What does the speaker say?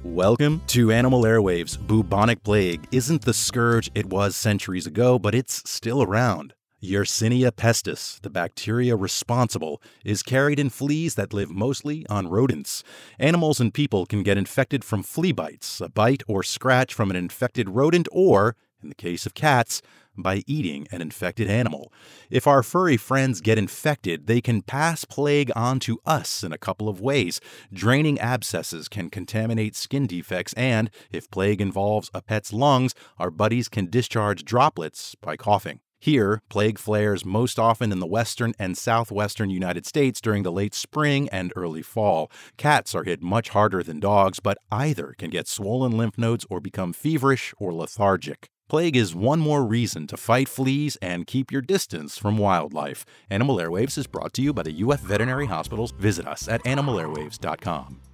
Welcome to Animal Airwaves. Bubonic plague isn't the scourge it was centuries ago, but it's still around. Yersinia pestis, the bacteria responsible, is carried in fleas that live mostly on rodents. Animals and people can get infected from flea bites, a bite or scratch from an infected rodent, or, in the case of cats, by eating an infected animal. If our furry friends get infected, they can pass plague on to us in a couple of ways. Draining abscesses can contaminate skin defects, and if plague involves a pet's lungs, our buddies can discharge droplets by coughing. Here, plague flares most often in the western and southwestern United States during the late spring and early fall. Cats are hit much harder than dogs, but either can get swollen lymph nodes or become feverish or lethargic. Plague is one more reason to fight fleas and keep your distance from wildlife. Animal Airwaves is brought to you by the UF Veterinary Hospitals. Visit us at animalairwaves.com.